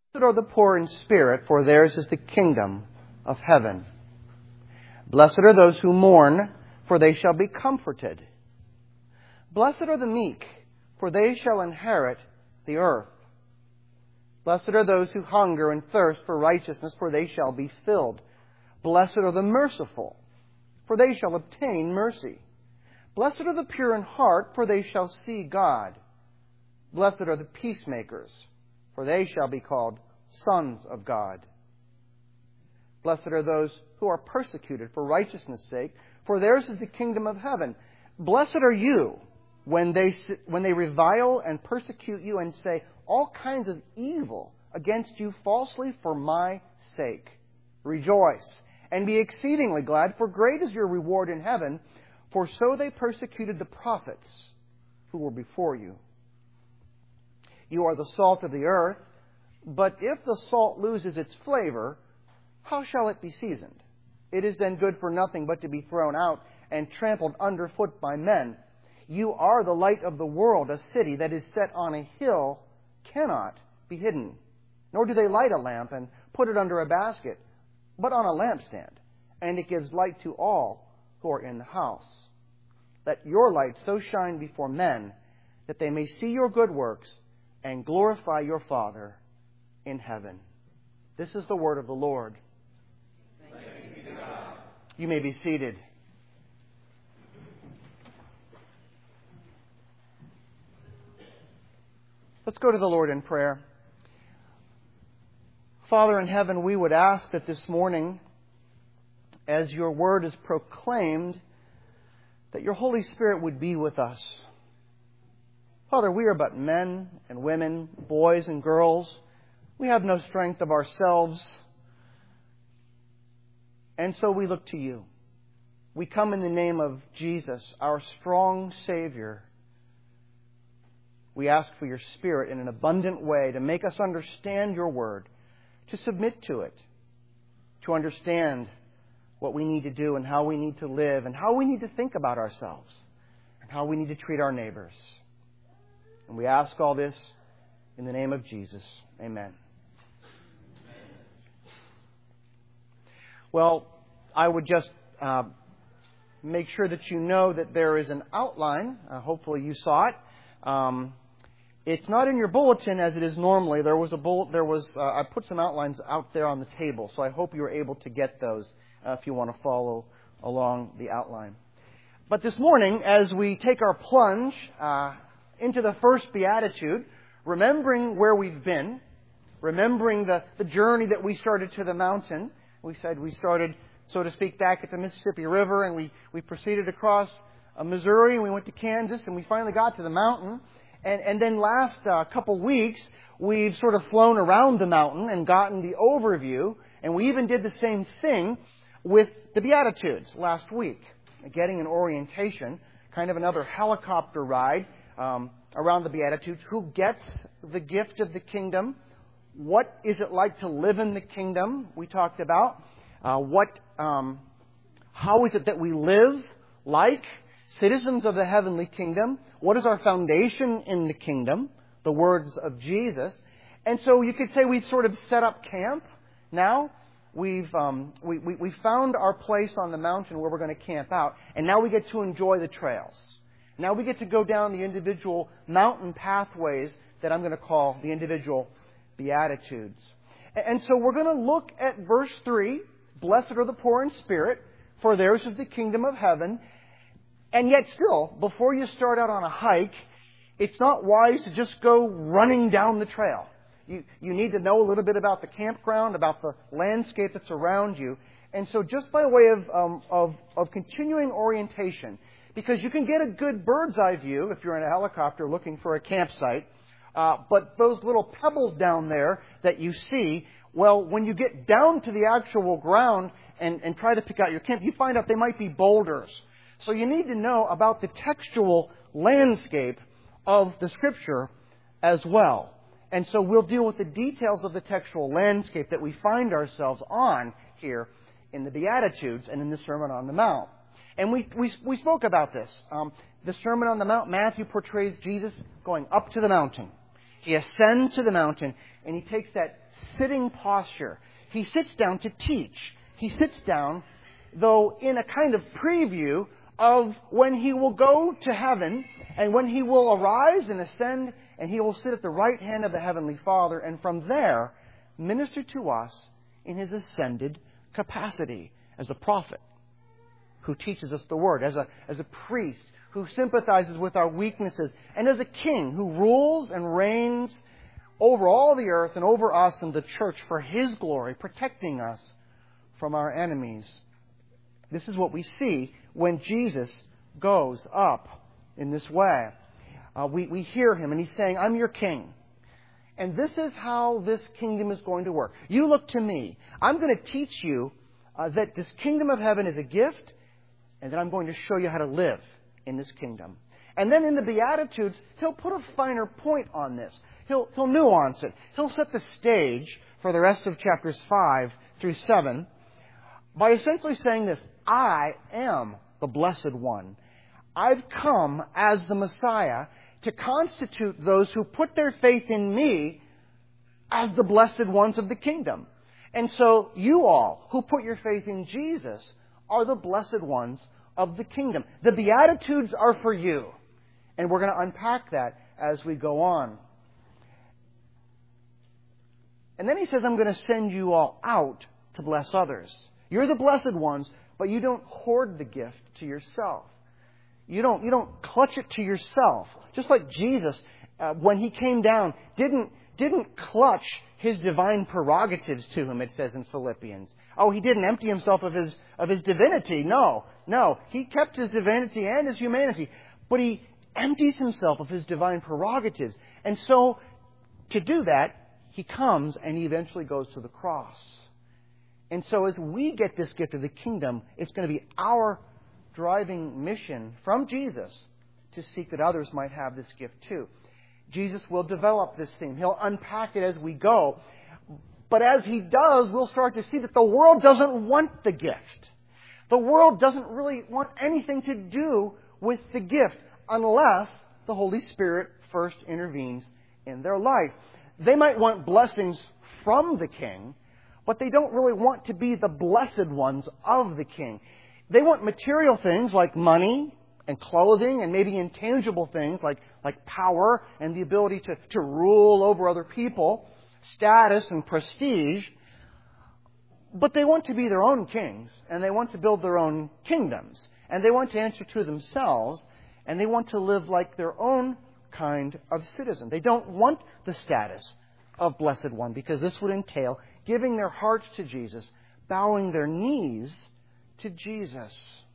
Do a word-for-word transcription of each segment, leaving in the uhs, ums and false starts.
Blessed are the poor in spirit, for theirs is the kingdom of heaven. Blessed are those who mourn, for they shall be comforted. Blessed are the meek, for they shall inherit the earth. Blessed are those who hunger and thirst for righteousness, for they shall be filled. Blessed are the merciful, for they shall obtain mercy. Blessed are the pure in heart, for they shall see God. Blessed are the peacemakers, for they shall be called sons of God. Blessed are those who are persecuted for righteousness' sake, for theirs is the kingdom of heaven. Blessed are you when they when they revile and persecute you and say all kinds of evil against you falsely for my sake. Rejoice and be exceedingly glad, for great is your reward in heaven, for so they persecuted the prophets who were before you. You are the salt of the earth, but if the salt loses its flavor, how shall it be seasoned? It is then good for nothing but to be thrown out and trampled underfoot by men. You are the light of the world. A city that is set on a hill cannot be hidden. Nor do they light a lamp and put it under a basket, but on a lampstand, and it gives light to all who are in the house. Let your light so shine before men that they may see your good works and glorify your Father in heaven. This is the word of the Lord. Thanks be to God. You may be seated. Let's go to the Lord in prayer. Father in heaven, we would ask that this morning, as your word is proclaimed, that your Holy Spirit would be with us. Father, we are but men and women, boys and girls. We have no strength of ourselves. And so we look to you. We come in the name of Jesus, our strong Savior. We ask for your Spirit in an abundant way to make us understand your word, to submit to it, to understand what we need to do and how we need to live and how we need to think about ourselves and how we need to treat our neighbors. And we ask all this in the name of Jesus. Amen. Well, I would just uh, make sure that you know that there is an outline. Uh, hopefully you saw it. Um, it's not in your bulletin as it is normally. There was a bull- There was uh, I put some outlines out there on the table, so I hope you were able to get those uh, if you want to follow along the outline. But this morning, as we take our plunge uh, into the first beatitude, remembering where we've been, remembering the, the journey that we started to the mountain. We said we started, so to speak, back at the Mississippi River, and we, we proceeded across uh, Missouri, and we went to Kansas, and we finally got to the mountain. And, and then last uh, couple weeks, we've sort of flown around the mountain and gotten the overview, and we even did the same thing with the Beatitudes last week, getting an orientation, kind of another helicopter ride um, around the Beatitudes. Who gets the gift of the kingdom? What is it like to live in the kingdom? We talked about uh, what, um, how is it that we live like citizens of the heavenly kingdom? What is our foundation in the kingdom? The words of Jesus. And so you could say we've sort of set up camp now. We've um, we, we we found our place on the mountain where we're going to camp out, and now we get to enjoy the trails. Now we get to go down the individual mountain pathways that I'm going to call the individual Beatitudes. And so we're going to look at verse three, blessed are the poor in spirit, for theirs is the kingdom of heaven. And yet still, before you start out on a hike, it's not wise to just go running down the trail. You, you need to know a little bit about the campground, about the landscape that's around you. And so just by way of, um, of, of continuing orientation, because you can get a good bird's eye view if you're in a helicopter looking for a campsite, uh, but those little pebbles down there that you see, well, when you get down to the actual ground and, and try to pick out your camp, you find out they might be boulders. So you need to know about the textual landscape of the Scripture as well. And so we'll deal with the details of the textual landscape that we find ourselves on here in the Beatitudes and in the Sermon on the Mount. And we we, we spoke about this. Um, the Sermon on the Mount, Matthew portrays Jesus going up to the mountain. He ascends to the mountain, and He takes that sitting posture. He sits down to teach. He sits down, though, in a kind of preview of when He will go to heaven, and when He will arise and ascend, and He will sit at the right hand of the Heavenly Father, and from there minister to us in His ascended capacity as a prophet who teaches us the Word, as a, as a priest who sympathizes with our weaknesses, and as a king who rules and reigns over all the earth and over us and the church for His glory, protecting us from our enemies. This is what we see when Jesus goes up in this way. Uh, we, we hear Him and He's saying, I'm your king. And this is how this kingdom is going to work. You look to me. I'm going to teach you uh, that this kingdom of heaven is a gift, and then I'm going to show you how to live in this kingdom. And then in the Beatitudes, He'll put a finer point on this. He'll, he'll nuance it. He'll set the stage for the rest of chapters five through seven by essentially saying this: I am the Blessed One. I've come as the Messiah to constitute those who put their faith in me as the blessed ones of the kingdom. And so you all who put your faith in Jesus are the blessed ones of the kingdom. The Beatitudes are for you. And we're going to unpack that as we go on. And then He says, I'm going to send you all out to bless others. You're the blessed ones, but you don't hoard the gift to yourself. You don't, you don't clutch it to yourself. Just like Jesus, uh, when He came down, didn't, didn't clutch His divine prerogatives to Him, it says in Philippians. Oh, He didn't empty Himself of His, of His divinity. No, no. He kept His divinity and His humanity. But He empties Himself of His divine prerogatives. And so, to do that, He comes and He eventually goes to the cross. And so as we get this gift of the kingdom, it's going to be our driving mission from Jesus to seek that others might have this gift too. Jesus will develop this theme. He'll unpack it as we go. But as He does, we'll start to see that the world doesn't want the gift. The world doesn't really want anything to do with the gift unless the Holy Spirit first intervenes in their life. They might want blessings from the King, but they don't really want to be the blessed ones of the King. They want material things like money and clothing and maybe intangible things like, like power and the ability to, to rule over other people, status and prestige. But they want to be their own kings, and they want to build their own kingdoms, and they want to answer to themselves, and they want to live like their own kind of citizen. They don't want the status of Blessed One, because this would entail giving their hearts to Jesus, bowing their knees to Jesus.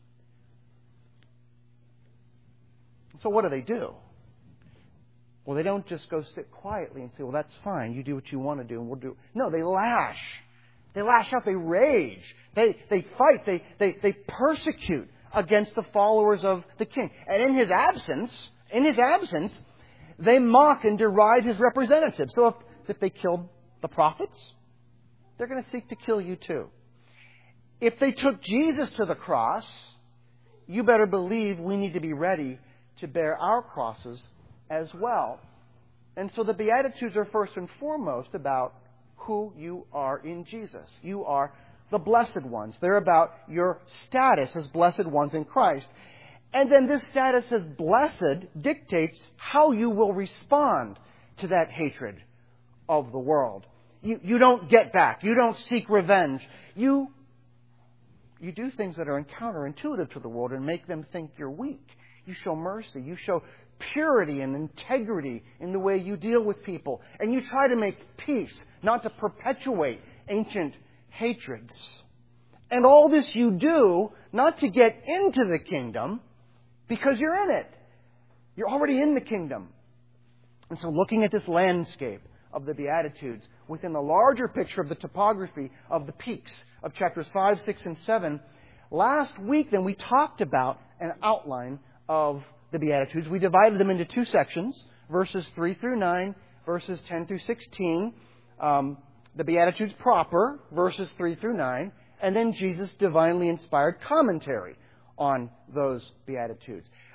So what do they do? Well, they don't just go sit quietly and say, well, that's fine. You do what you want to do, and we'll do. No, they lash. They lash out. They rage. They, they fight. They, they, they persecute against the followers of the King. And in His absence, in His absence, they mock and deride His representatives. So if, if they killed the prophets, they're going to seek to kill you too. If they took Jesus to the cross, you better believe we need to be ready to bear our crosses as well. And so the Beatitudes are first and foremost about who you are in Jesus. You are the blessed ones. They're about your status as blessed ones in Christ. And then this status as blessed dictates how you will respond to that hatred of the world. You, you don't get back. You don't seek revenge. You, you do things that are counterintuitive to the world and make them think you're weak. You show mercy. You show purity and integrity in the way you deal with people. And you try to make peace, not to perpetuate ancient hatreds. And all this you do not to get into the kingdom, because you're in it. You're already in the kingdom. And so looking at this landscape of the Beatitudes within the larger picture of the topography of the peaks of chapters five, six, and seven, last week then we talked about an outline of the Beatitudes. We divided them into two sections, verses three through nine, verses ten through sixteen, um, the Beatitudes proper, verses three through nine, and then Jesus' divinely inspired commentary on those Beatitudes.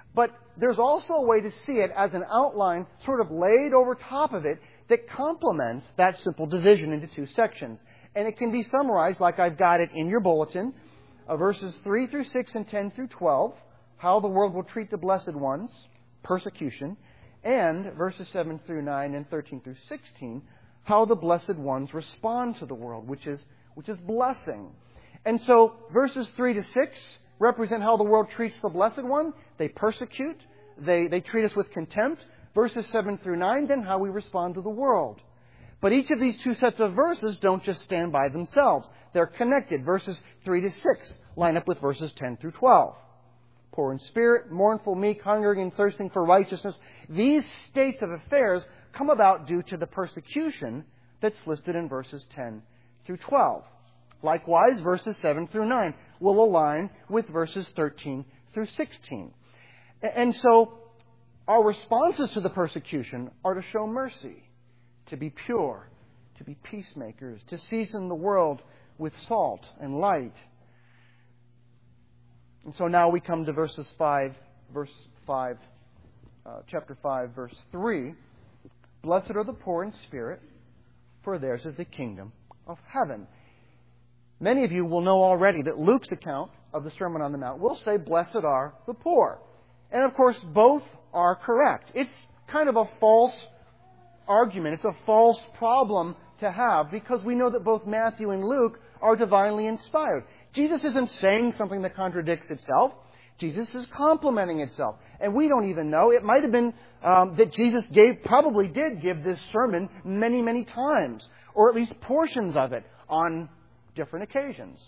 But there's also a way to see it as an outline sort of laid over top of it that complements that simple division into two sections. And it can be summarized like I've got it in your bulletin, uh, verses three through six and ten through twelve, how the world will treat the blessed ones, persecution, and verses seven through nine and thirteen through sixteen, how the blessed ones respond to the world, which is which is blessing. And so verses three to six represent how the world treats the blessed one. They persecute. They, they treat us with contempt. Verses seven through nine, then how we respond to the world. But each of these two sets of verses don't just stand by themselves. They're connected. Verses three to six line up with verses ten through twelve. Poor in spirit, mournful, meek, hungering and thirsting for righteousness. These states of affairs come about due to the persecution that's listed in verses ten through twelve. Likewise, verses seven through nine will align with verses thirteen through sixteen. And so, our responses to the persecution are to show mercy, to be pure, to be peacemakers, to season the world with salt and light. And so now we come to verses five, verse five, uh, chapter five, verse three. Blessed are the poor in spirit, for theirs is the kingdom of heaven. Many of you will know already that Luke's account of the Sermon on the Mount will say, blessed are the poor. And of course, both are correct. It's kind of a false argument. It's a false problem to have because we know that both Matthew and Luke are divinely inspired. Jesus isn't saying something that contradicts itself. Jesus is complementing itself. And we don't even know. It might have been um, that Jesus gave, probably did give this sermon many, many times, or at least portions of it on different occasions.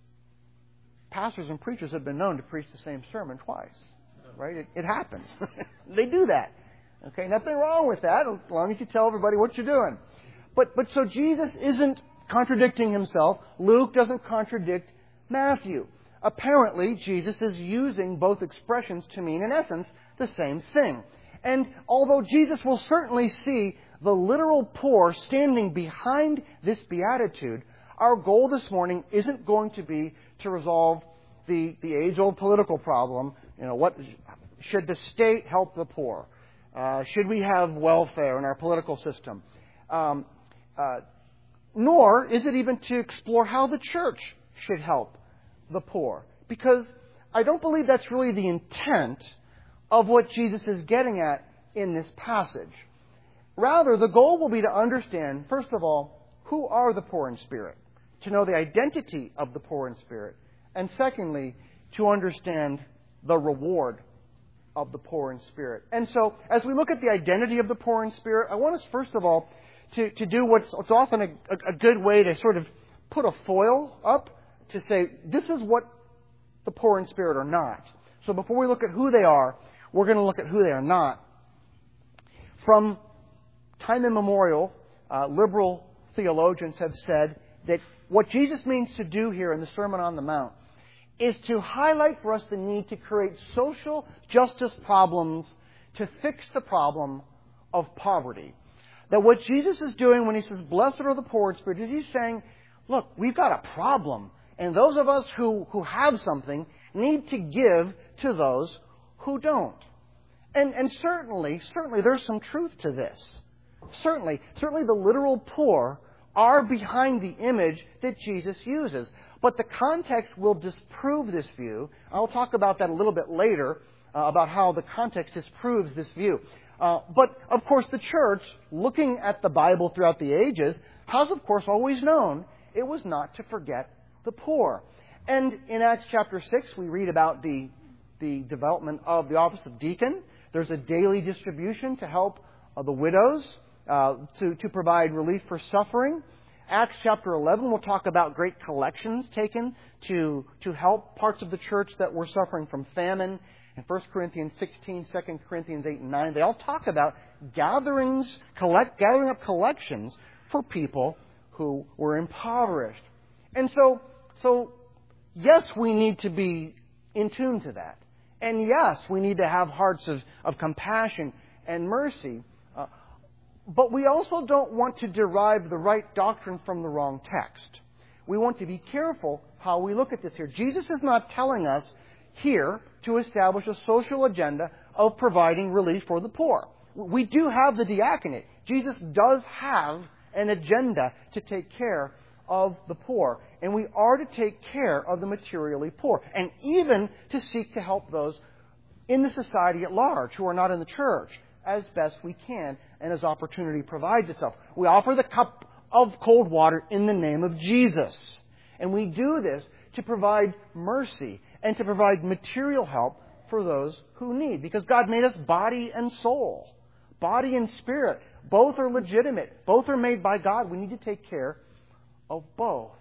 Pastors and preachers have been known to preach the same sermon twice. Right? It, it happens. They do that. Okay, nothing wrong with that, as long as you tell everybody what you're doing. But but so Jesus isn't contradicting himself. Luke doesn't contradict Matthew. Apparently, Jesus is using both expressions to mean, in essence, the same thing. And although Jesus will certainly see the literal poor standing behind this beatitude, our goal this morning isn't going to be to resolve the, the age-old political problem. You know, what should the state help the poor? Uh, should we have welfare in our political system? Um, uh, nor is it even to explore how the church should help the poor. Because I don't believe that's really the intent of what Jesus is getting at in this passage. Rather, the goal will be to understand, first of all, who are the poor in spirit? To know the identity of the poor in spirit. And secondly, to understand the reward of the poor in spirit. And so, as we look at the identity of the poor in spirit, I want us, first of all, to, to do what's, what's often a, a good way to sort of put a foil up to say, this is what the poor in spirit are not. So before we look at who they are, we're going to look at who they are not. From time immemorial, uh, liberal theologians have said that what Jesus means to do here in the Sermon on the Mount is to highlight for us the need to create social justice problems to fix the problem of poverty. That what Jesus is doing when he says, blessed are the poor in spirit, is he's saying, look, we've got a problem. And those of us who, who have something need to give to those who don't. And, and certainly, certainly there's some truth to this. Certainly, certainly the literal poor are behind the image that Jesus uses. But the context will disprove this view. I'll talk about that a little bit later, uh, about how the context disproves this view. Uh, but, of course, the church, looking at the Bible throughout the ages, has, of course, always known it was not to forget the poor. And in Acts chapter six, we read about the, the development of the office of deacon. There's a daily distribution to help uh, the widows, uh, to, to provide relief for suffering. Acts chapter eleven will talk about great collections taken to, to help parts of the church that were suffering from famine. And First Corinthians sixteen, Second Corinthians eight and nine, they all talk about gatherings, collect, gathering up collections for people who were impoverished. And so, so, yes, we need to be in tune to that. And yes, we need to have hearts of, of compassion and mercy. Uh, But we also don't want to derive the right doctrine from the wrong text. We want to be careful how we look at this here. Jesus is not telling us here to establish a social agenda of providing relief for the poor. We do have the diaconate. Jesus does have an agenda to take care of the poor. And we are to take care of the materially poor. And even to seek to help those in the society at large who are not in the church as best we can and as opportunity provides itself. We offer the cup of cold water in the name of Jesus. And we do this to provide mercy and to provide material help for those who need. Because God made us body and soul. Body and spirit. Both are legitimate. Both are made by God. We need to take care of both.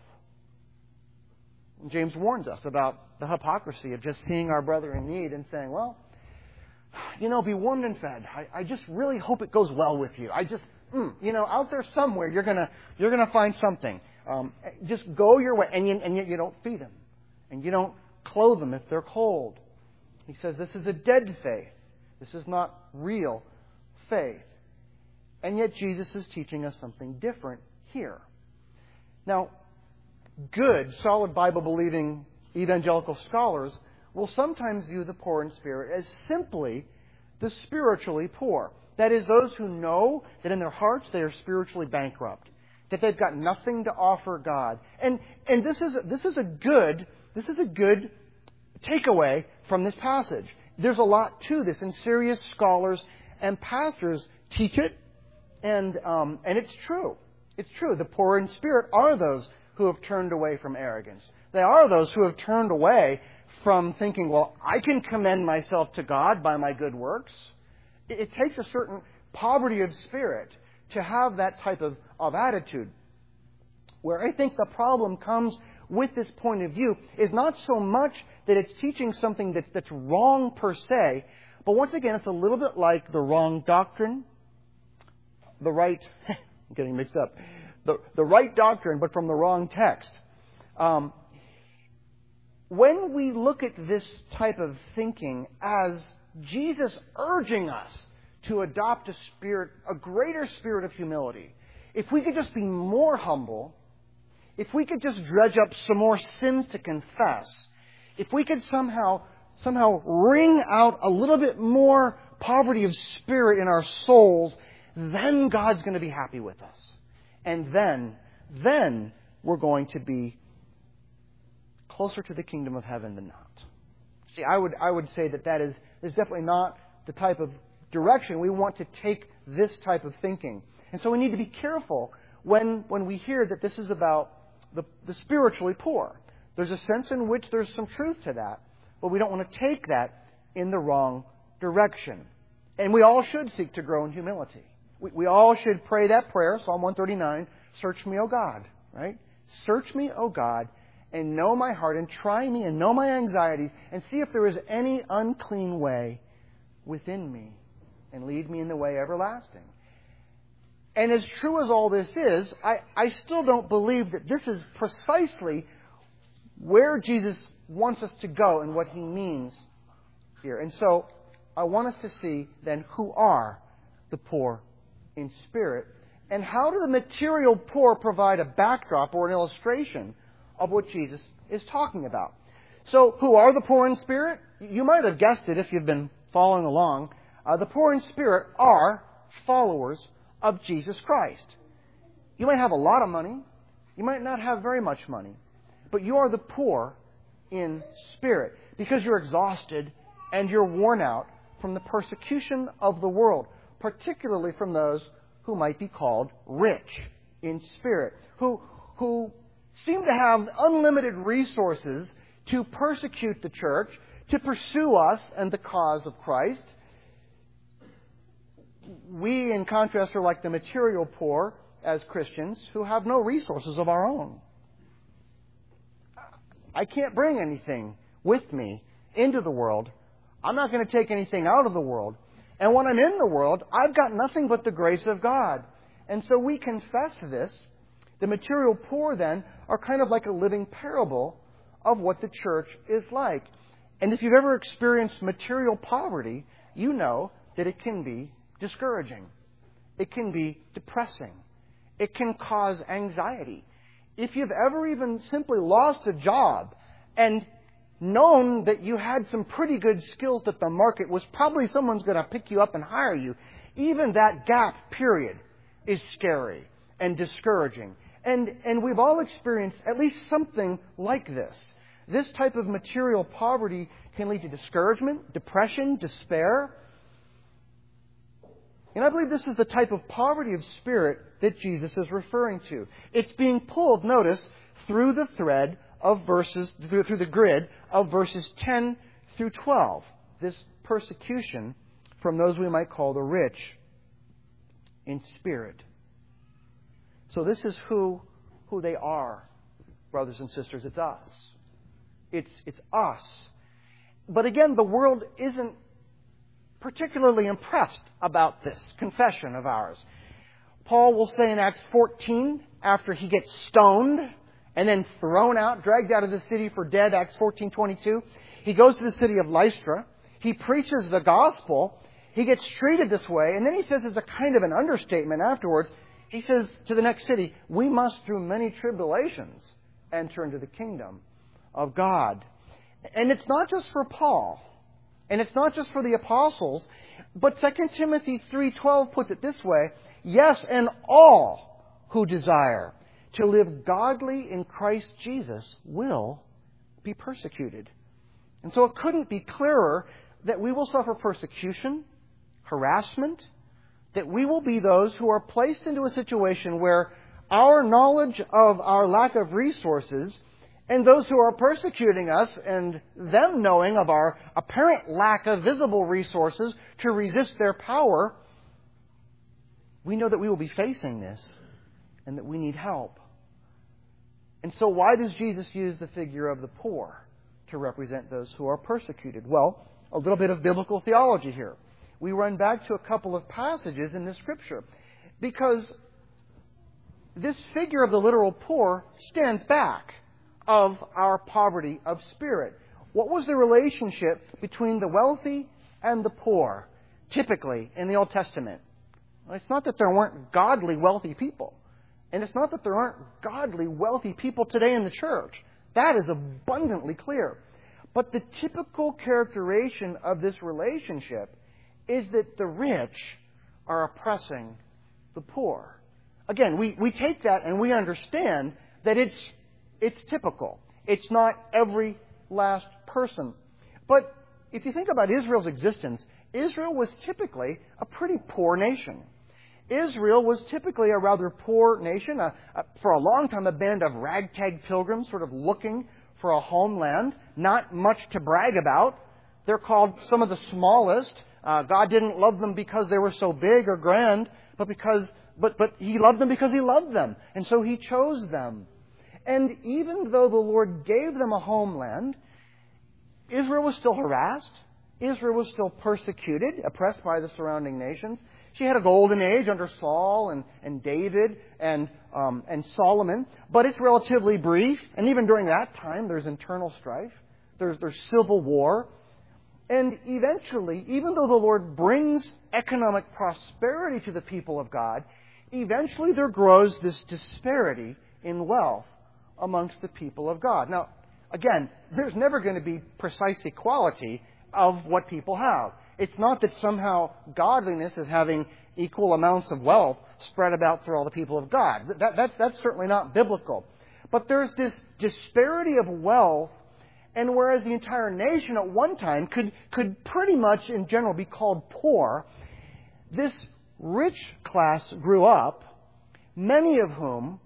James warns us about the hypocrisy of just seeing our brother in need and saying, well, you know, be warmed and fed. I, I just really hope it goes well with you. I just, mm, you know, out there somewhere you're gonna you're gonna find something. Um, just go your way, and you, and yet you don't feed them, and you don't clothe them if they're cold. He says this is a dead faith. This is not real faith. And yet Jesus is teaching us something different here. Now, good, solid Bible-believing evangelical scholars will sometimes view the poor in spirit as simply the spiritually poor. That is, those who know that in their hearts they are spiritually bankrupt, that they've got nothing to offer God. And and this is this is a good this is a good takeaway from this passage. There's a lot to this, and serious scholars and pastors teach it, and um, and it's true. It's true. The poor in spirit are those who have turned away from arrogance. They are those who have turned away from thinking, well, I can commend myself to God by my good works. It, it takes a certain poverty of spirit to have that type of, of attitude. Where I think the problem comes with this point of view is not so much that it's teaching something that, that's wrong per se, but once again, it's a little bit like the wrong doctrine, the right... I'm getting mixed up. The, the right doctrine, but from the wrong text. Um, when we look at this type of thinking as Jesus urging us to adopt a spirit, a greater spirit of humility, if we could just be more humble, if we could just dredge up some more sins to confess, if we could somehow somehow wring out a little bit more poverty of spirit in our souls, then God's going to be happy with us. And then, then we're going to be closer to the kingdom of heaven than not. See, I would I would say that that is, is definitely not the type of direction we want to take this type of thinking. And so we need to be careful when, when we hear that this is about the, the spiritually poor. There's a sense in which there's some truth to that, but we don't want to take that in the wrong direction. And we all should seek to grow in humility. We, we all should pray that prayer, Psalm one thirty-nine, search me, O God, right? Search me, O God, and know my heart, and try me, and know my anxieties, and see if there is any unclean way within me, and lead me in the way everlasting. And as true as all this is, I, I still don't believe that this is precisely where Jesus wants us to go and what He means here. And so I want us to see then who are the poor in spirit, and how do the material poor provide a backdrop or an illustration of what Jesus is talking about. So, who are the poor in spirit? You might have guessed it if you've been following along. Uh, the poor in spirit are followers of Jesus Christ. You might have a lot of money. You might not have very much money. But you are the poor in spirit because you're exhausted and you're worn out from the persecution of the world, particularly from those who might be called rich in spirit, who, who seem to have unlimited resources to persecute the church, to pursue us and the cause of Christ. We, in contrast, are like the material poor as Christians who have no resources of our own. I can't bring anything with me into the world. I'm not going to take anything out of the world. And when I'm in the world, I've got nothing but the grace of God. And so we confess this. The material poor, then, are kind of like a living parable of what the church is like. And if you've ever experienced material poverty, you know that it can be discouraging. It can be depressing. It can cause anxiety. If you've ever even simply lost a job and known that you had some pretty good skills that the market was probably someone's going to pick you up and hire you, even that gap period is scary and discouraging. And, and we've all experienced at least something like this. This type of material poverty can lead to discouragement, depression, despair. And I believe this is the type of poverty of spirit that Jesus is referring to. It's being pulled, notice, through the thread of verses, through, through the grid of verses ten through twelve. This persecution from those we might call the rich in spirit. So this is who, who they are, brothers and sisters. It's us. It's, it's us. But again, the world isn't particularly impressed about this confession of ours. Paul will say in Acts fourteen, after he gets stoned and then thrown out, dragged out of the city for dead, Acts fourteen twenty-two, he goes to the city of Lystra. He preaches the gospel. He gets treated this way. And then he says, as a kind of an understatement afterwards, he says to the next city, we must through many tribulations enter into the kingdom of God. And it's not just for Paul. And it's not just for the apostles. But Second Timothy three twelve puts it this way, yes, and all who desire to live godly in Christ Jesus will be persecuted. And so it couldn't be clearer that we will suffer persecution, harassment, that we will be those who are placed into a situation where our knowledge of our lack of resources and those who are persecuting us and them knowing of our apparent lack of visible resources to resist their power, we know that we will be facing this and that we need help. And so why does Jesus use the figure of the poor to represent those who are persecuted? Well, a little bit of biblical theology here. We run back to a couple of passages in the Scripture because this figure of the literal poor stands back of our poverty of spirit. What was the relationship between the wealthy and the poor, typically in the Old Testament? Well, it's not that there weren't godly wealthy people. And it's not that there aren't godly wealthy people today in the church. That is abundantly clear. But the typical characterization of this relationship is that the rich are oppressing the poor. Again, we, we take that and we understand that it's it's typical. It's not every last person. But if you think about Israel's existence, Israel was typically a pretty poor nation. Israel was typically a rather poor nation, a, a, for a long time a band of ragtag pilgrims sort of looking for a homeland, not much to brag about. They're called some of the smallest. Uh, God didn't love them because they were so big or grand, but because but but He loved them because He loved them, and so He chose them. And even though the Lord gave them a homeland, Israel was still harassed. Israel was still persecuted, oppressed by the surrounding nations. She had a golden age under Saul and, and David and um, and Solomon, but it's relatively brief. And even during that time, there's internal strife. There's there's civil war. And eventually, even though the Lord brings economic prosperity to the people of God, eventually there grows this disparity in wealth amongst the people of God. Now, again, there's never going to be precise equality of what people have. It's not that somehow godliness is having equal amounts of wealth spread about through all the people of God. That, that, that's certainly not biblical. But there's this disparity of wealth, and whereas the entire nation at one time could, could pretty much in general be called poor, this rich class grew up, many of whom,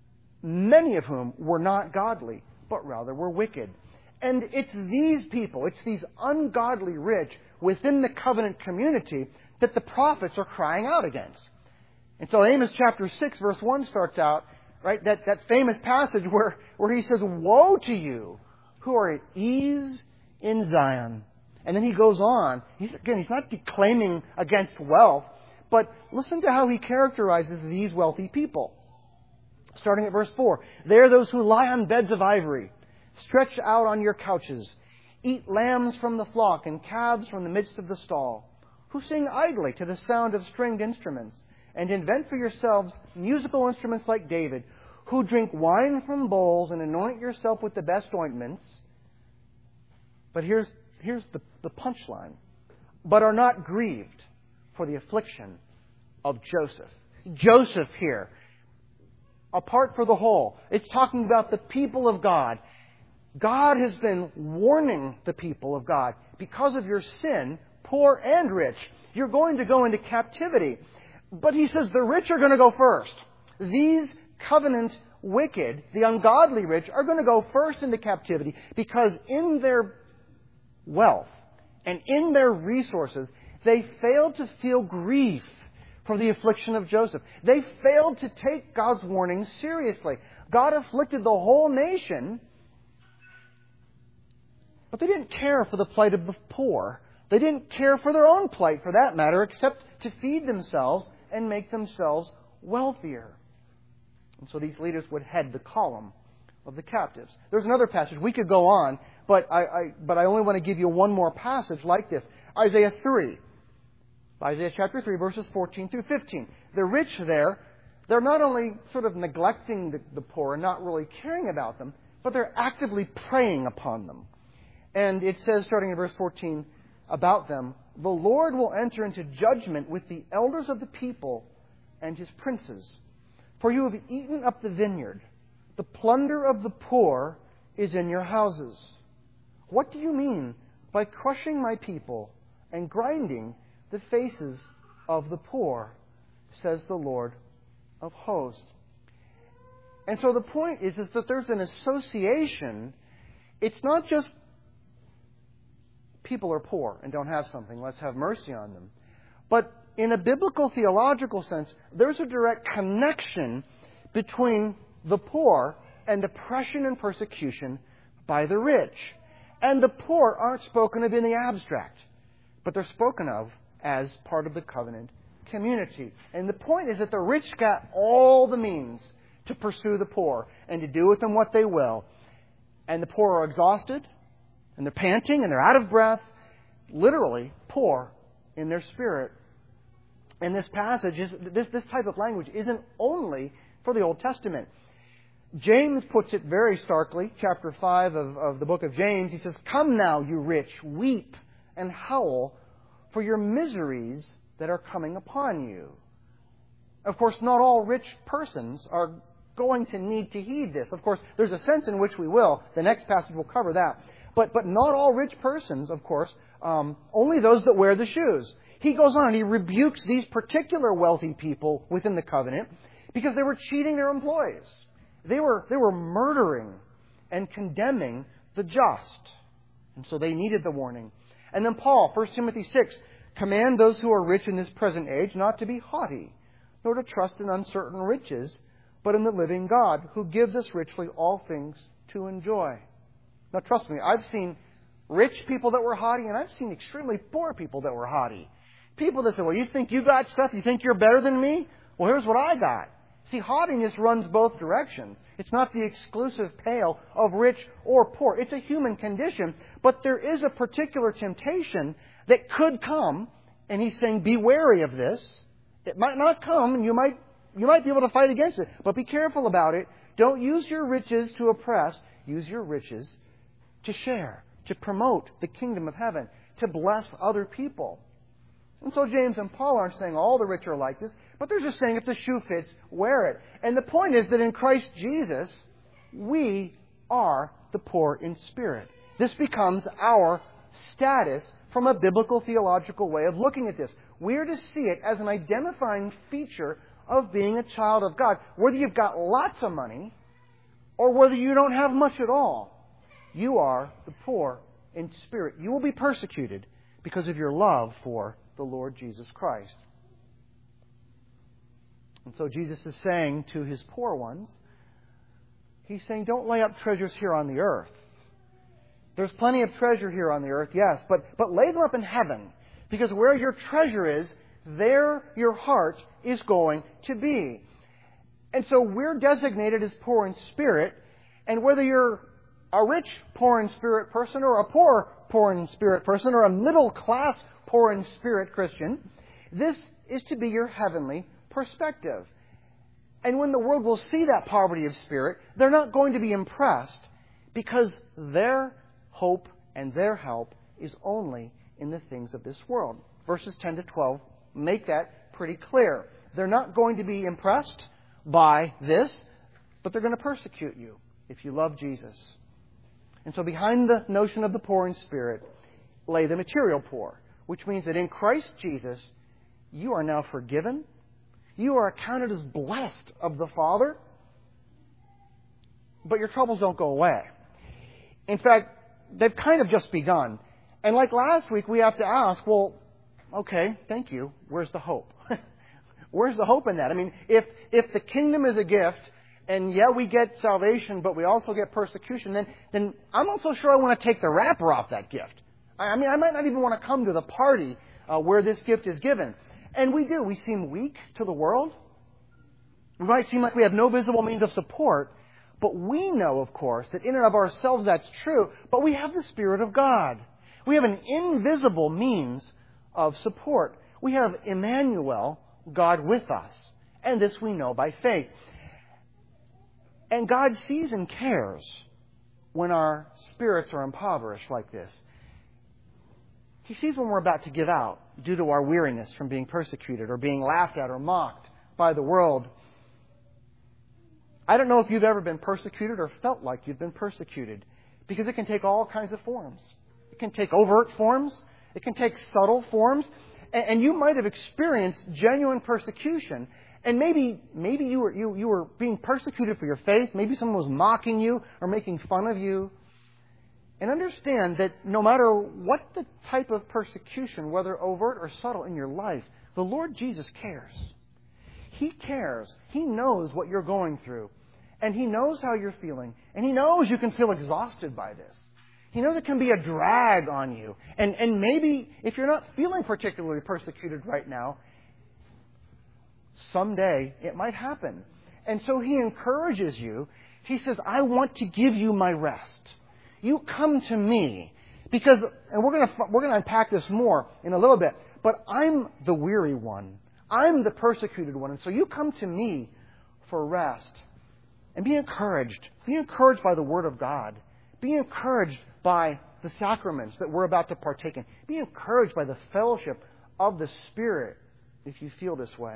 many of whom were not godly, but rather were wicked. And it's these people, it's these ungodly rich within the covenant community that the prophets are crying out against. And so Amos chapter six verse one starts out, right, that, that famous passage where, where he says, woe to you who are at ease in Zion. And then he goes on. He's, again, he's not declaiming against wealth, but listen to how he characterizes these wealthy people. Starting at verse four. They are those who lie on beds of ivory, stretch out on your couches, eat lambs from the flock and calves from the midst of the stall, who sing idly to the sound of stringed instruments, and invent for yourselves musical instruments like David, who drink wine from bowls and anoint yourself with the best ointments. But here's, here's the, the punchline. But are not grieved for the affliction of Joseph. Joseph here, apart for the whole, it's talking about the people of God. God has been warning the people of God, because of your sin, poor and rich, you're going to go into captivity. But he says the rich are going to go first. These covenant wicked, the ungodly rich, are going to go first into captivity, because in their wealth and in their resources, they failed to feel grief for the affliction of Joseph. They failed to take God's warning seriously. God afflicted the whole nation, but they didn't care for the plight of the poor. They didn't care for their own plight, for that matter, except to feed themselves and make themselves wealthier. And so these leaders would head the column of the captives. There's another passage. We could go on, but I, I, but I only want to give you one more passage like this. Isaiah three. Isaiah chapter three, verses fourteen through fifteen. The rich there, they're not only sort of neglecting the, the poor and not really caring about them, but they're actively preying upon them. And it says, starting in verse fourteen, about them, the Lord will enter into judgment with the elders of the people and his princes. For you have eaten up the vineyard. The plunder of the poor is in your houses. What do you mean by crushing my people and grinding the faces of the poor, says the Lord of hosts. And so the point is, is that there's an association. It's not just people are poor and don't have something, let's have mercy on them. But in a biblical theological sense, there's a direct connection between the poor and oppression and persecution by the rich. And the poor aren't spoken of in the abstract, but they're spoken of as part of the covenant community. And the point is that the rich got all the means to pursue the poor and to do with them what they will. And the poor are exhausted, and they're panting, and they're out of breath, literally poor in their spirit. And this passage, is this, this type of language isn't only for the Old Testament. James puts it very starkly, chapter five of, of the book of James. He says, "Come now, you rich, weep and howl for your miseries that are coming upon you." Of course, not all rich persons are going to need to heed this. Of course, there's a sense in which we will. The next passage will cover that. But but not all rich persons, of course, um, only those that wear the shoes. He goes on and he rebukes these particular wealthy people within the covenant because they were cheating their employees. They were, they were murdering and condemning the just. And so they needed the warning. And then Paul, First Timothy six, "Command those who are rich in this present age not to be haughty, nor to trust in uncertain riches, but in the living God, who gives us richly all things to enjoy." Now trust me, I've seen rich people that were haughty, and I've seen extremely poor people that were haughty. People that say, "Well, you think you got stuff? You think you're better than me? Well, here's what I got." See, haughtiness runs both directions. It's not the exclusive pale of rich or poor. It's a human condition. But there is a particular temptation that could come, and he's saying, be wary of this. It might not come, and you might, you might be able to fight against it. But be careful about it. Don't use your riches to oppress. Use your riches to share, to promote the kingdom of heaven, to bless other people. And so James and Paul aren't saying all the rich are like this, but they're just saying if the shoe fits, wear it. And the point is that in Christ Jesus, we are the poor in spirit. This becomes our status from a biblical theological way of looking at this. We're to see it as an identifying feature of being a child of God. Whether you've got lots of money or whether you don't have much at all, you are the poor in spirit. You will be persecuted because of your love for the Lord Jesus Christ. And so Jesus is saying to his poor ones, he's saying, don't lay up treasures here on the earth. There's plenty of treasure here on the earth, yes, but, but lay them up in heaven. Because where your treasure is, there your heart is going to be. And so we're designated as poor in spirit, and whether you're a rich poor in spirit person or a poor poor in spirit person or a middle class poor in spirit Christian, this is to be your heavenly perspective. And when the world will see that poverty of spirit, they're not going to be impressed because their hope and their help is only in the things of this world. Verses ten to twelve make that pretty clear. They're not going to be impressed by this, but they're going to persecute you if you love Jesus. And so behind the notion of the poor in spirit lay the material poor, which means that in Christ Jesus, you are now forgiven. You are accounted as blessed of the Father, but your troubles don't go away. In fact, they've kind of just begun. And like last week, we have to ask, well, okay, thank you. Where's the hope? Where's the hope in that? I mean, if if the kingdom is a gift, and yeah, we get salvation, but we also get persecution, then, then I'm not so sure I want to take the wrapper off that gift. I mean, I might not even want to come to the party uh, where this gift is given. And we do. We seem weak to the world. We might seem like we have no visible means of support. But we know, of course, that in and of ourselves that's true. But we have the Spirit of God. We have an invisible means of support. We have Emmanuel, God with us. And this we know by faith. And God sees and cares when our spirits are impoverished like this. He sees when we're about to give out due to our weariness from being persecuted or being laughed at or mocked by the world. I don't know if you've ever been persecuted or felt like you've been persecuted, because it can take all kinds of forms. It can take overt forms. It can take subtle forms. And you might have experienced genuine persecution. And maybe maybe you were you, you were being persecuted for your faith. Maybe someone was mocking you or making fun of you. And understand that no matter what the type of persecution, whether overt or subtle in your life, the Lord Jesus cares. He cares. He knows what you're going through. And He knows how you're feeling. And He knows you can feel exhausted by this. He knows it can be a drag on you. And, and maybe if you're not feeling particularly persecuted right now, someday it might happen. And so He encourages you. He says, I want to give you my rest. You come to me because, and we're going to we're going to unpack this more in a little bit, but I'm the weary one. I'm the persecuted one. And so you come to me for rest. And be encouraged. Be encouraged by the Word of God. Be encouraged by the sacraments that we're about to partake in. Be encouraged by the fellowship of the Spirit if you feel this way.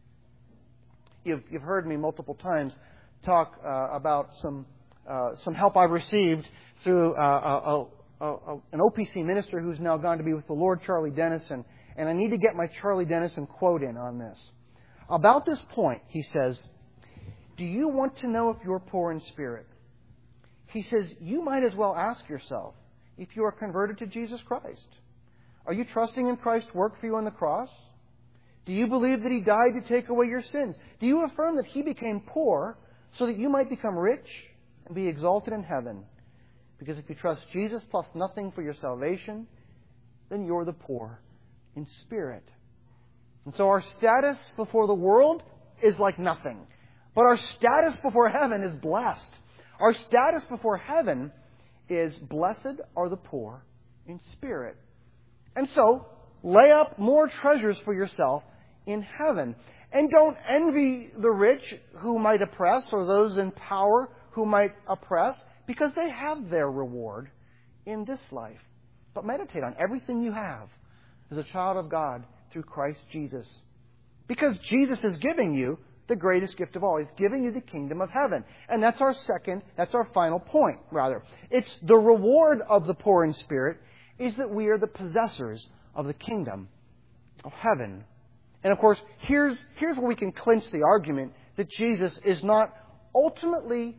You've, you've heard me multiple times talk uh, about some uh, some help I've received through uh, a, a, a, an O P C minister who's now gone to be with the Lord, Charlie Dennison. And I need to get my Charlie Dennison quote in on this. About this point, he says, do you want to know if you're poor in spirit? He says, you might as well ask yourself if you are converted to Jesus Christ. Are you trusting in Christ's work for you on the cross? Do you believe that He died to take away your sins? Do you affirm that He became poor so that you might become rich and be exalted in heaven? Because if you trust Jesus plus nothing for your salvation, then you're the poor in spirit. And so our status before the world is like nothing. But our status before heaven is blessed. Our status before heaven is blessed are the poor in spirit. And so, lay up more treasures for yourself in heaven. And don't envy the rich who might oppress or those in power who might oppress, because they have their reward in this life. But meditate on everything you have as a child of God through Christ Jesus. Because Jesus is giving you the greatest gift of all. He's giving you the kingdom of heaven. And that's our second, that's our final point, rather. It's the reward of the poor in spirit is that we are the possessors of the kingdom of heaven. And of course, here's, here's where we can clinch the argument that Jesus is not ultimately,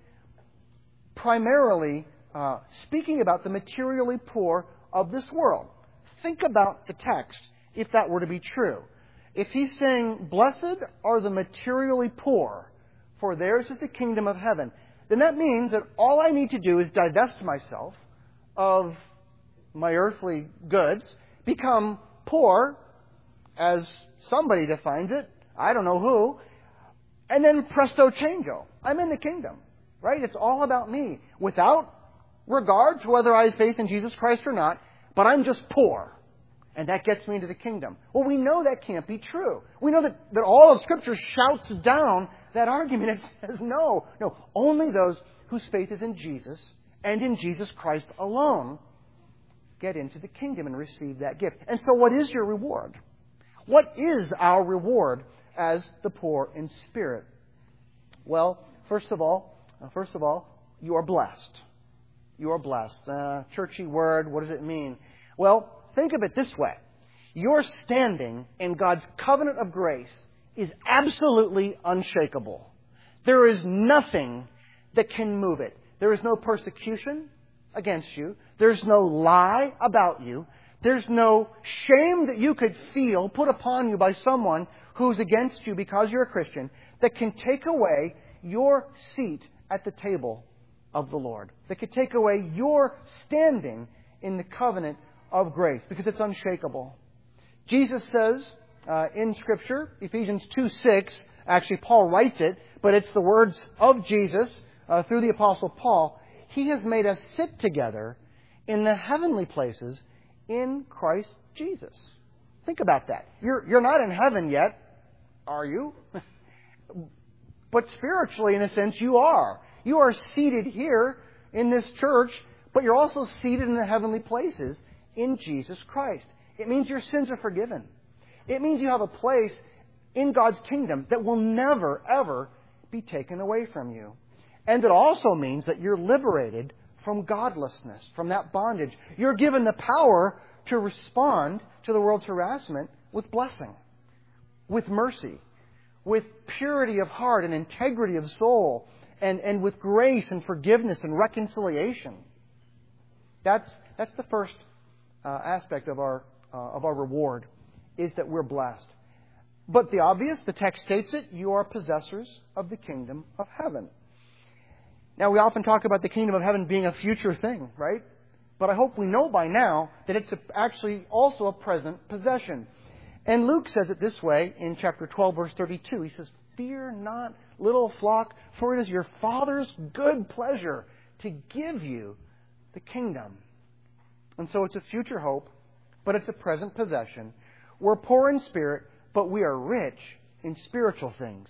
primarily uh, speaking about the materially poor of this world. Think about the text if that were to be true. If He's saying, blessed are the materially poor, for theirs is the kingdom of heaven, then that means that all I need to do is divest myself of my earthly goods, become poor, as somebody defines it, I don't know who, and then presto changeo, I'm in the kingdom, right? It's all about me, without regard to whether I have faith in Jesus Christ or not, but I'm just poor. And that gets me into the kingdom. Well, we know that can't be true. We know that, that all of Scripture shouts down that argument. It says, no, no, only those whose faith is in Jesus and in Jesus Christ alone get into the kingdom and receive that gift. And so what is your reward? What is our reward as the poor in spirit? Well, first of all, uh, first of all, you are blessed. You are blessed. Uh, churchy word, what does it mean? Well, think of it this way. Your standing in God's covenant of grace is absolutely unshakable. There is nothing that can move it. There is no persecution against you. There's no lie about you. There's no shame that you could feel put upon you by someone who's against you because you're a Christian that can take away your seat at the table of the Lord. That could take away your standing in the covenant of grace because it's unshakable. Jesus says uh, in Scripture, Ephesians two six, actually Paul writes it, but it's the words of Jesus uh, through the Apostle Paul. He has made us sit together in the heavenly places in Christ Jesus. Think about that. You're, you're not in heaven yet, are you? But spiritually, in a sense, you are. You are seated here in this church, but you're also seated in the heavenly places in Jesus Christ. It means your sins are forgiven. It means you have a place in God's kingdom that will never, ever be taken away from you. And it also means that you're liberated from godlessness, from that bondage. You're given the power to respond to the world's harassment with blessing, with mercy, with purity of heart and integrity of soul, and, and with grace and forgiveness and reconciliation. That's, that's the first uh, aspect of our, uh, of our reward, is that we're blessed. But the obvious, the text states it, you are possessors of the kingdom of heaven. Now, we often talk about the kingdom of heaven being a future thing, right? But I hope we know by now that it's a, actually also a present possession. And Luke says it this way in chapter twelve, verse thirty-two. He says, "Fear not, little flock, for it is your Father's good pleasure to give you the kingdom." And so it's a future hope, but it's a present possession. We're poor in spirit, but we are rich in spiritual things.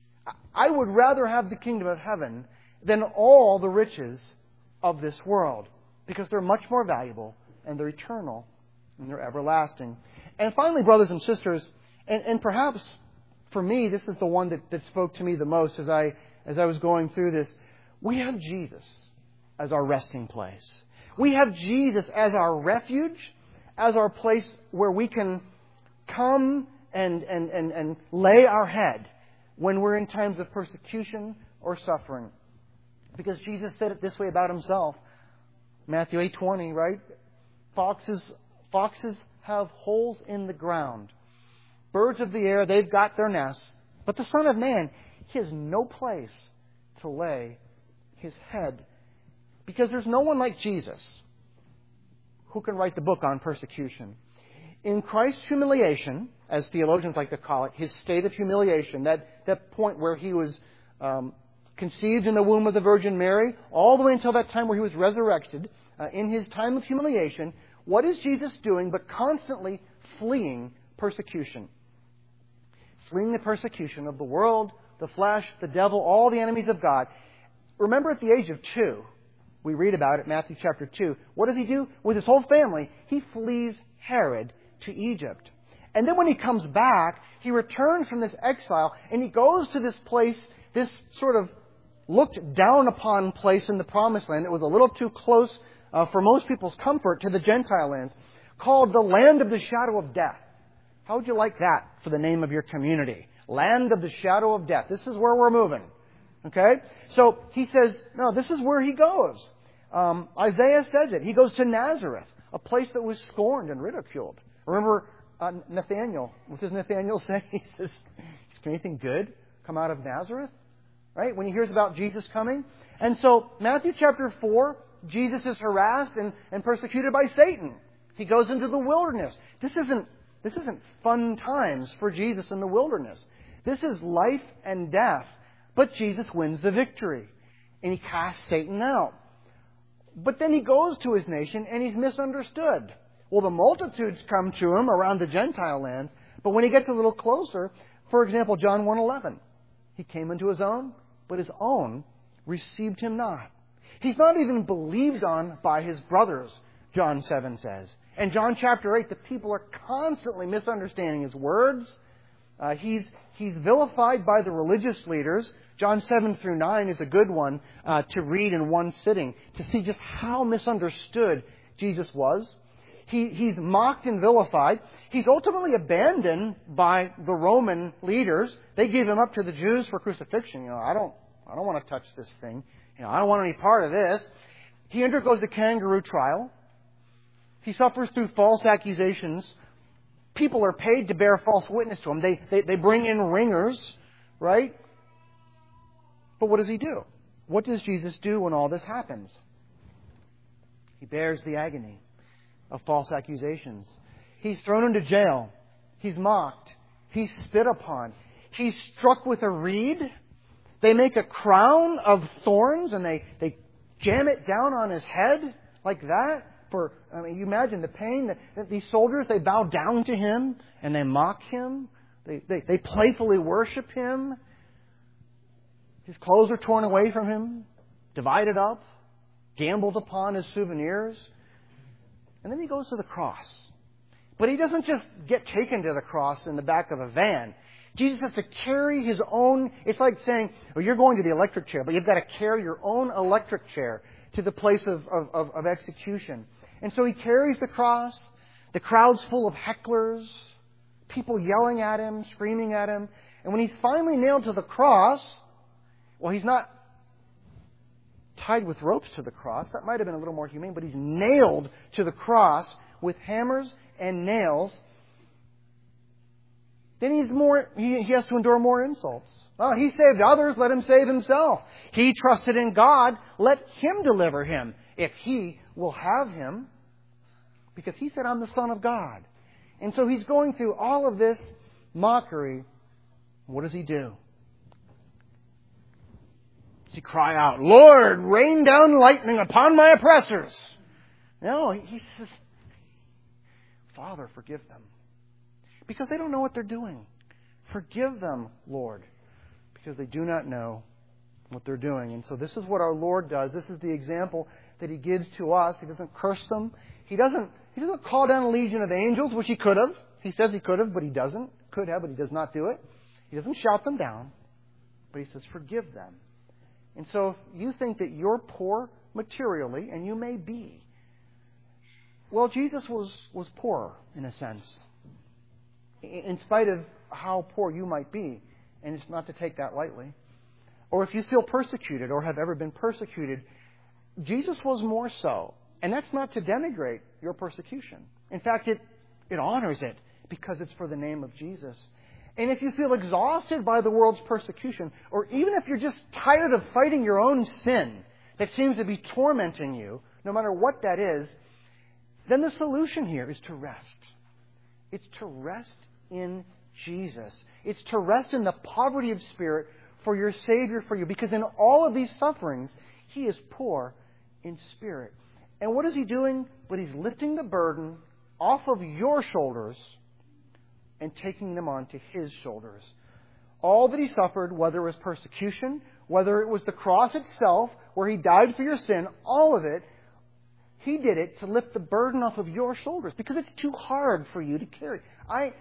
I would rather have the kingdom of heaven than all the riches of this world, because they're much more valuable, and they're eternal, and they're everlasting. And finally, brothers and sisters, and, and perhaps for me, this is the one that, that spoke to me the most as I as I was going through this. We have Jesus as our resting place. We have Jesus as our refuge, as our place where we can come and, and, and, and lay our head when we're in times of persecution or suffering. Because Jesus said it this way about Himself. Matthew eight twenty, right? Foxes, foxes have holes in the ground. Birds of the air, they've got their nests. But the Son of Man, He has no place to lay His head. Because there's no one like Jesus who can write the book on persecution. In Christ's humiliation, as theologians like to call it, His state of humiliation, that, that point where He was um, conceived in the womb of the Virgin Mary, all the way until that time where He was resurrected, uh, in His time of humiliation, what is Jesus doing but constantly fleeing persecution? Fleeing the persecution of the world, the flesh, the devil, all the enemies of God. Remember, at the age of two, we read about it, Matthew chapter two. What does He do? With His whole family, He flees Herod to Egypt. And then when He comes back, He returns from this exile, and He goes to this place, this sort of looked down upon place in the Promised Land. It was a little too close uh, for most people's comfort to the Gentile lands, called the land of the shadow of death. How would you like that for the name of your community? Land of the shadow of death. This is where we're moving. Okay? So He says, no, this is where He goes. Um, Isaiah says it. He goes to Nazareth, a place that was scorned and ridiculed. Remember uh, Nathaniel. What does Nathaniel say? He says, can anything good come out of Nazareth? Right? When he hears about Jesus coming. And so Matthew chapter four, Jesus is harassed and, and persecuted by Satan. He goes into the wilderness. This isn't, this isn't fun times for Jesus in the wilderness. This is life and death. But Jesus wins the victory. And He casts Satan out. But then He goes to His nation and He's misunderstood. Well, the multitudes come to Him around the Gentile lands. But when He gets a little closer, for example, John one eleven. He came into His own, but His own received Him not. He's not even believed on by His brothers, John seven says. And John chapter eight, the people are constantly misunderstanding His words. Uh, he's, he's vilified by the religious leaders. John seven through nine is a good one uh, to read in one sitting, to see just how misunderstood Jesus was. He, he's mocked and vilified. He's ultimately abandoned by the Roman leaders. They gave Him up to the Jews for crucifixion. You know, I don't, I don't want to touch this thing. You know, I don't want any part of this. He undergoes the kangaroo trial. He suffers through false accusations. People are paid to bear false witness to him. They, they, they bring in ringers, right? But what does He do? What does Jesus do when all this happens? He bears the agony of false accusations. He's thrown into jail. He's mocked. He's spit upon. He's struck with a reed. They make a crown of thorns and they, they jam it down on His head like that. For I mean, you imagine the pain that, that these soldiers, they bow down to Him and they mock Him. They, they, they playfully worship Him. His clothes are torn away from Him, divided up, gambled upon as souvenirs. And then He goes to the cross. But He doesn't just get taken to the cross in the back of a van. Jesus has to carry His own... It's like saying, well, you're going to the electric chair, but you've got to carry your own electric chair to the place of, of, of, of execution. And so He carries the cross. The crowd's full of hecklers, people yelling at Him, screaming at Him. And when He's finally nailed to the cross, well, He's not tied with ropes to the cross. That might have been a little more humane, but He's nailed to the cross with hammers and nails. Then he's more, he, he has to endure more insults. Oh, He saved others, let Him save Himself. He trusted in God, let Him deliver him if He will have him. Because He said, I'm the Son of God. And so He's going through all of this mockery. What does He do? Does He cry out, Lord, rain down lightning upon my oppressors? No, He says, Father, forgive them. Because they don't know what they're doing. Forgive them, Lord, because they do not know what they're doing. And so this is what our Lord does. This is the example that He gives to us. He doesn't curse them. He doesn't, he doesn't call down a legion of angels, which He could have. He says He could have, but He doesn't. Could have, but He does not do it. He doesn't shout them down, but He says, forgive them. And so if you think that you're poor materially, and you may be, well, Jesus was, was poor in a sense, in spite of how poor you might be. And it's not to take that lightly. Or if you feel persecuted or have ever been persecuted, Jesus was more so. And that's not to denigrate your persecution. In fact, it, it honors it because it's for the name of Jesus. And if you feel exhausted by the world's persecution, or even if you're just tired of fighting your own sin that seems to be tormenting you, no matter what that is, then the solution here is to rest. It's to rest in Jesus. It's to rest in the poverty of spirit for your Savior for you. Because in all of these sufferings, He is poor in spirit. And what is He doing? But He's lifting the burden off of your shoulders and taking them onto His shoulders. All that He suffered, whether it was persecution, whether it was the cross itself, where He died for your sin, all of it, He did it to lift the burden off of your shoulders because it's too hard for you to carry. I...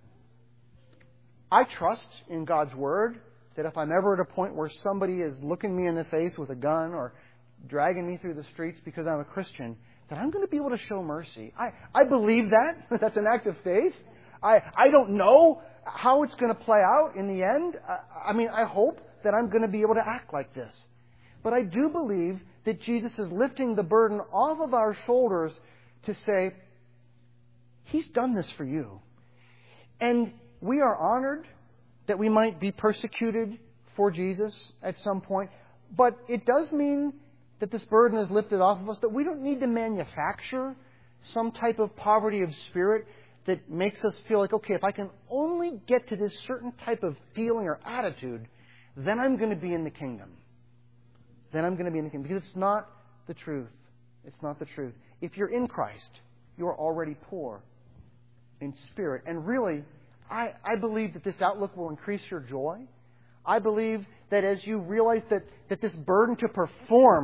I trust in God's Word that if I'm ever at a point where somebody is looking me in the face with a gun or dragging me through the streets because I'm a Christian, that I'm going to be able to show mercy. I, I believe that. That's an act of faith. I, I don't know how it's going to play out in the end. I, I mean, I hope that I'm going to be able to act like this. But I do believe that Jesus is lifting the burden off of our shoulders to say, He's done this for you. And we are honored that we might be persecuted for Jesus at some point. But it does mean that this burden is lifted off of us, that we don't need to manufacture some type of poverty of spirit that makes us feel like, okay, if I can only get to this certain type of feeling or attitude, then I'm going to be in the kingdom. Then I'm going to be in the kingdom. Because it's not the truth. It's not the truth. If you're in Christ, you're already poor in spirit. And really, I, I believe that this outlook will increase your joy. I believe that as you realize that, that this burden to perform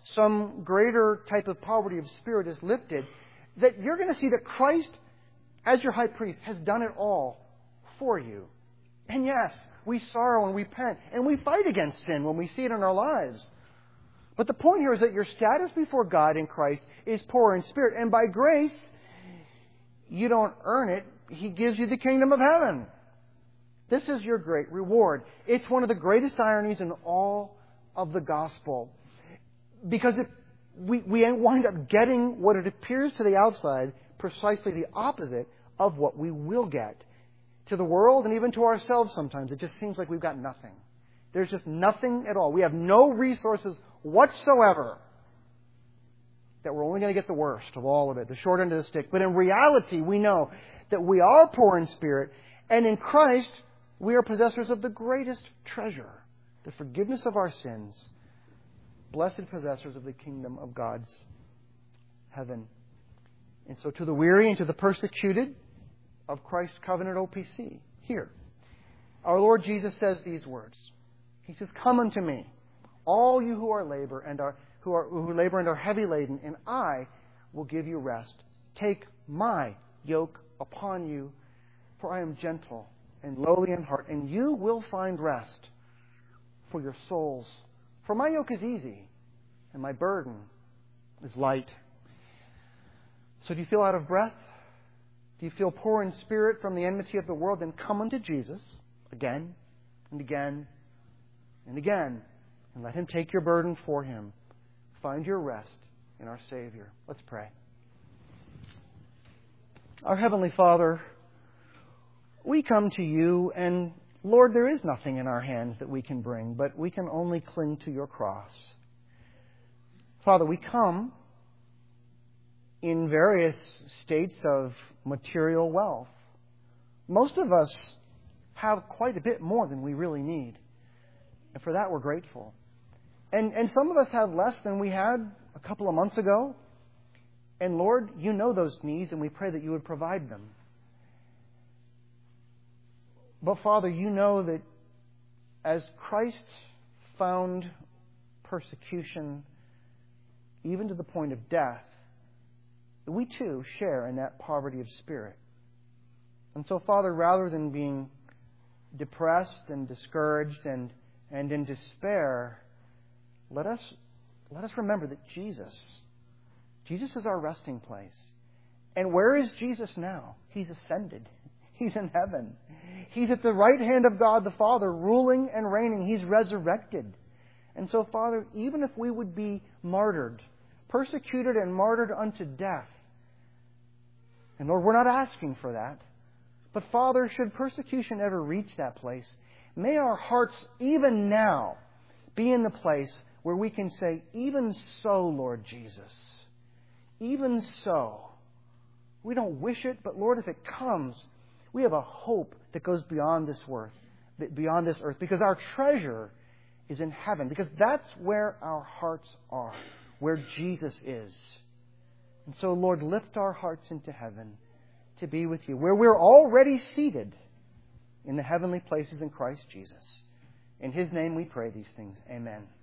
some greater type of poverty of spirit is lifted, that you're going to see that Christ, as your high priest, has done it all for you. And yes, we sorrow and we repent, and we fight against sin when we see it in our lives. But the point here is that your status before God in Christ is poor in spirit. And by grace, you don't earn it. He gives you the kingdom of heaven. This is your great reward. It's one of the greatest ironies in all of the gospel. Because it, we, we wind up getting what it appears to the outside, precisely the opposite of what we will get. To the world and even to ourselves sometimes, it just seems like we've got nothing. There's just nothing at all. We have no resources whatsoever. That we're only going to get the worst of all of it, the short end of the stick. But in reality, we know that we are poor in spirit, and in Christ, we are possessors of the greatest treasure, the forgiveness of our sins, blessed possessors of the kingdom of God's heaven. And so to the weary and to the persecuted of Christ's covenant O P C, here, our Lord Jesus says these words. He says, "Come unto me, all you who are labor and are who are who labor and are heavy laden, and I will give you rest. Take my yoke upon you, for I am gentle and lowly in heart, and you will find rest for your souls. For my yoke is easy, and my burden is light." So do you feel out of breath? Do you feel poor in spirit from the enmity of the world? Then come unto Jesus again and again and again, and let Him take your burden for Him. Find your rest in our Savior. Let's pray. Our Heavenly Father, we come to You, and Lord, there is nothing in our hands that we can bring, but we can only cling to Your cross. Father, we come in various states of material wealth. Most of us have quite a bit more than we really need. And for that, we're grateful. And, and some of us have less than we had a couple of months ago. And Lord, You know those needs, and we pray that You would provide them. But Father, You know that as Christ found persecution, even to the point of death, we too share in that poverty of spirit. And so, Father, rather than being depressed and discouraged and, and in despair, let us, let us remember that Jesus, Jesus is our resting place. And where is Jesus now? He's ascended. He's in heaven. He's at the right hand of God the Father, ruling and reigning. He's resurrected. And so, Father, even if we would be martyred, persecuted and martyred unto death, and Lord, we're not asking for that, but Father, should persecution ever reach that place, may our hearts even now be in the place where we can say, even so, Lord Jesus, even so. We don't wish it, but Lord, if it comes, we have a hope that goes beyond this earth, beyond this earth, because our treasure is in heaven, because that's where our hearts are, where Jesus is. And so, Lord, lift our hearts into heaven to be with You, where we're already seated in the heavenly places in Christ Jesus. In His name we pray these things. Amen.